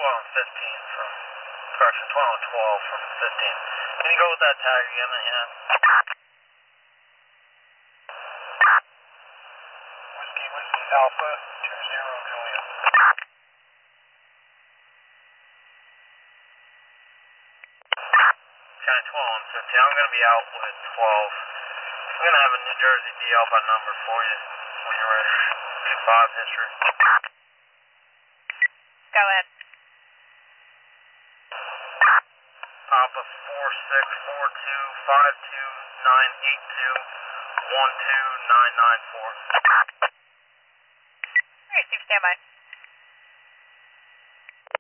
12 and 15 from, correction, 12 and 12 from 15. Can you go with that tag again that you had? Whiskey, Alpha, 20 Juliet. County 12 and 15. I'm going to be out with 12. I'm going to have a New Jersey DL by number for you when you're ready. 5 history. Go ahead. Papa 46425298212994. Receive standby.